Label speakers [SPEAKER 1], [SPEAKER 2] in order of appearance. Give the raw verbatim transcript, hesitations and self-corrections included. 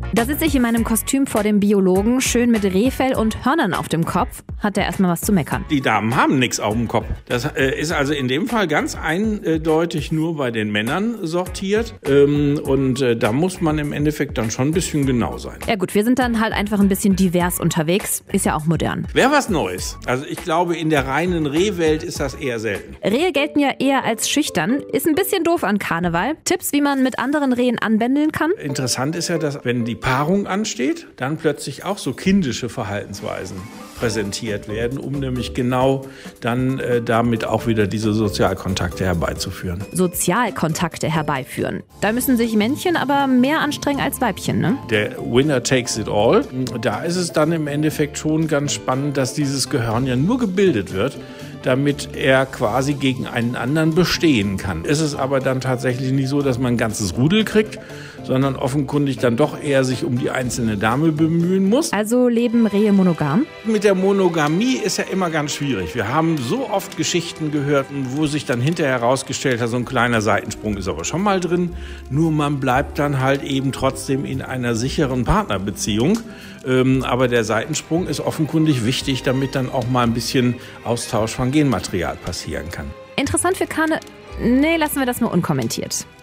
[SPEAKER 1] Da sitze ich in meinem Kostüm vor dem Biologen, schön mit Rehfell und Hörnern auf dem Kopf. Hat er erstmal was zu meckern.
[SPEAKER 2] Die Damen haben nichts auf dem Kopf. Das äh, ist also in dem Fall ganz eindeutig nur bei den Männern sortiert. Ähm, und äh, da muss man im Endeffekt dann schon ein bisschen genau sein.
[SPEAKER 1] Ja gut, wir sind dann halt einfach ein bisschen divers unterwegs. Ist ja auch modern.
[SPEAKER 2] Wäre was Neues. Also ich glaube, in der reinen Rehwelt ist das eher selten.
[SPEAKER 1] Rehe gelten ja eher als schüchtern. Ist ein bisschen doof an Karneval. Tipps, wie man mit anderen Rehen anbändeln kann?
[SPEAKER 2] Interessant ist ja, dass wenn die Paarung ansteht, dann plötzlich auch so kindische Verhaltensweisen präsentiert werden, um nämlich genau dann äh, damit auch wieder diese Sozialkontakte herbeizuführen.
[SPEAKER 1] Sozialkontakte herbeiführen. Da müssen sich Männchen aber mehr anstrengen als Weibchen, ne?
[SPEAKER 2] Der Winner takes it all. Da ist es dann im Endeffekt schon ganz spannend, dass dieses Gehörn ja nur gebildet wird, damit er quasi gegen einen anderen bestehen kann. Ist es aber dann tatsächlich nicht so, dass man ein ganzes Rudel kriegt, sondern offenkundig dann doch eher sich um die einzelne Dame bemühen muss.
[SPEAKER 1] Also leben Rehe monogam?
[SPEAKER 2] Mit der Monogamie ist ja immer ganz schwierig. Wir haben so oft Geschichten gehört, wo sich dann hinterher herausgestellt hat, so ein kleiner Seitensprung ist aber schon mal drin. Nur man bleibt dann halt eben trotzdem in einer sicheren Partnerbeziehung. Ähm, aber der Seitensprung ist offenkundig wichtig, damit dann auch mal ein bisschen Austausch von Genmaterial passieren kann.
[SPEAKER 1] Interessant für Karne... Nee, lassen wir das mal unkommentiert.